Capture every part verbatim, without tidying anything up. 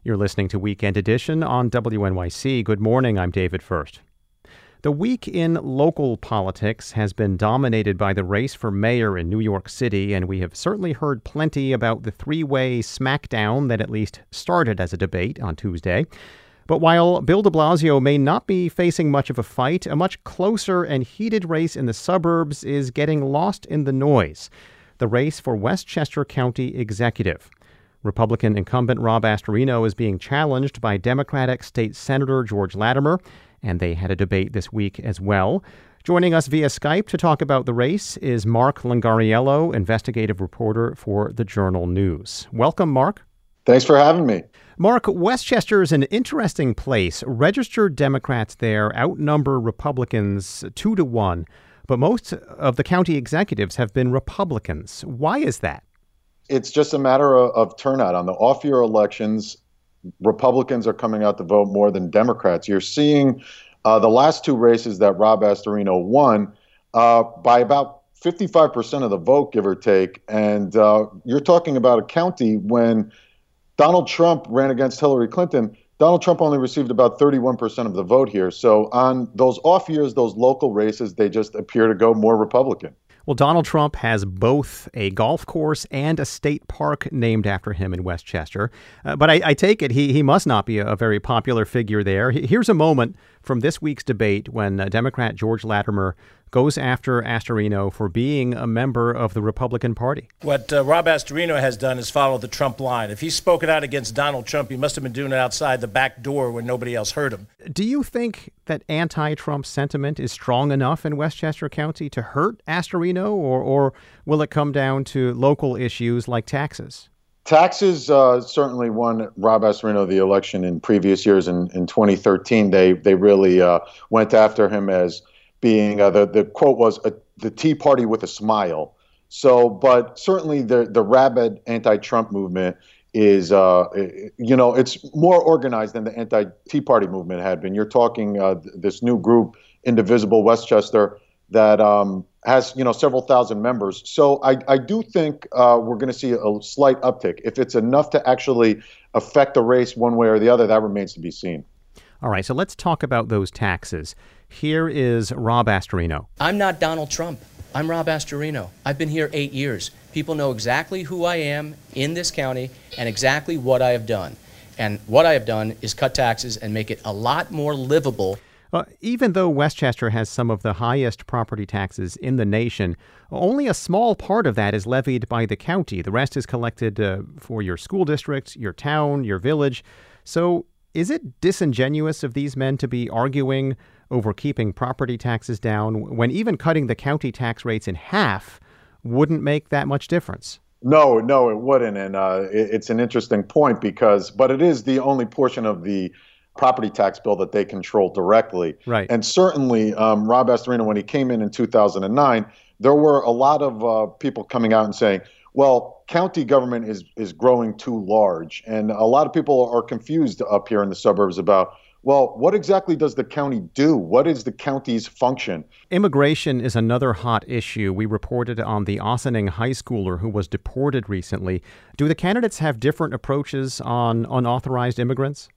You're listening to Weekend Edition on W N Y C. Good morning, I'm David First. The week in local politics has been dominated by the race for mayor in New York City, and we have certainly heard plenty about the three-way smackdown that at least started as a debate on Tuesday. But while Bill de Blasio may not be facing much of a fight, a much closer and heated race in the suburbs is getting lost in the noise. The race for Westchester County Executive. Republican incumbent Rob Astorino is being challenged by Democratic State Senator George Latimer, and they had a debate this week as well. Joining us via Skype to talk about the race is Mark Longariello, investigative reporter for the Journal News. Welcome, Mark. Thanks for having me. Mark, Westchester is an interesting place. Registered Democrats there outnumber Republicans two to one, but most of the county executives have been Republicans. Why is that? It's just a matter of, of turnout. On the off-year elections, Republicans are coming out to vote more than Democrats. You're seeing uh, the last two races that Rob Astorino won uh, by about fifty-five percent of the vote, give or take. And uh, you're talking about a county when Donald Trump ran against Hillary Clinton. Donald Trump only received about thirty-one percent of the vote here. So on those off years, those local races, they just appear to go more Republican. Well, Donald Trump has both a golf course and a state park named after him in Westchester. Uh, but I, I take it he, he must not be a, a very popular figure there. Here's a moment from this week's debate when uh, Democrat George Latimer goes after Astorino for being a member of the Republican Party. What uh, Rob Astorino has done is follow the Trump line. If he's spoken out against Donald Trump, he must have been doing it outside the back door where nobody else heard him. Do you think that anti-Trump sentiment is strong enough in Westchester County to hurt Astorino, or, or will it come down to local issues like taxes? Taxes uh, certainly won Rob Astorino the election in previous years. In, in twenty thirteen, they they really uh, went after him as being, uh, the, the quote was, a, the Tea Party with a smile. So, but certainly the, the rabid anti-Trump movement is, uh, you know, it's more organized than the anti-Tea Party movement had been. You're talking uh, this new group, Indivisible Westchester, that um, has, you know, several thousand members. So I, I do think uh, we're going to see a slight uptick. If it's enough to actually affect the race one way or the other, that remains to be seen. All right, so let's talk about those taxes. Here is Rob Astorino. I'm not Donald Trump. I'm Rob Astorino. I've been here eight years. People know exactly who I am in this county and exactly what I have done. And what I have done is cut taxes and make it a lot more livable. Uh, even though Westchester has some of the highest property taxes in the nation, only a small part of that is levied by the county. The rest is collected uh, for your school district, your town, your village. So is it disingenuous of these men to be arguing over keeping property taxes down when even cutting the county tax rates in half wouldn't make that much difference? No, no, it wouldn't. And uh, it, it's an interesting point because, but it is the only portion of the property tax bill that they control directly. Right. And certainly um, Rob Astorino, when he came in in two thousand nine, there were a lot of uh, people coming out and saying, well, county government is is growing too large. And a lot of people are confused up here in the suburbs about, well, what exactly does the county do? What is the county's function? Immigration is another hot issue. We reported on the Ossining high schooler who was deported recently. Do the candidates have different approaches on unauthorized immigrants?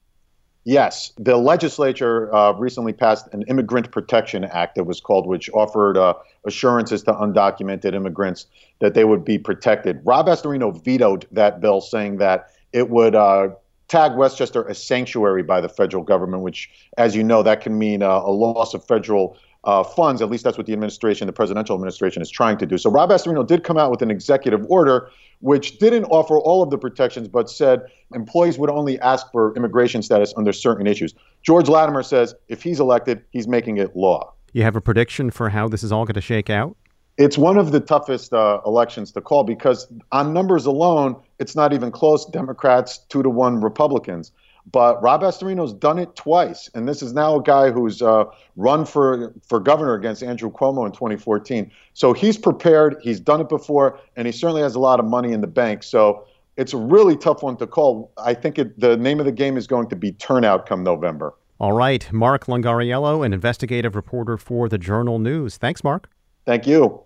Yes. The legislature uh, recently passed an Immigrant Protection Act, it was called, which offered uh, assurances to undocumented immigrants that they would be protected. Rob Astorino vetoed that bill, saying that it would uh, tag Westchester a sanctuary by the federal government, which, as you know, that can mean uh, a loss of federal uh, funds. At least that's what the administration, the presidential administration, is trying to do. So Rob Astorino did come out with an executive order which didn't offer all of the protections, but said employees would only ask for immigration status under certain issues. George Latimer says if he's elected, he's making it law. You have a prediction for how this is all going to shake out? It's one of the toughest uh, elections to call because on numbers alone, it's not even close. Democrats, two to one Republicans. But Rob Astorino's done it twice. And this is now a guy who's uh, run for, for governor against Andrew Cuomo in twenty fourteen. So he's prepared. He's done it before. And he certainly has a lot of money in the bank. So it's a really tough one to call. I think it, the name of the game is going to be turnout come November. All right. Mark Longariello, an investigative reporter for the Journal News. Thanks, Mark. Thank you.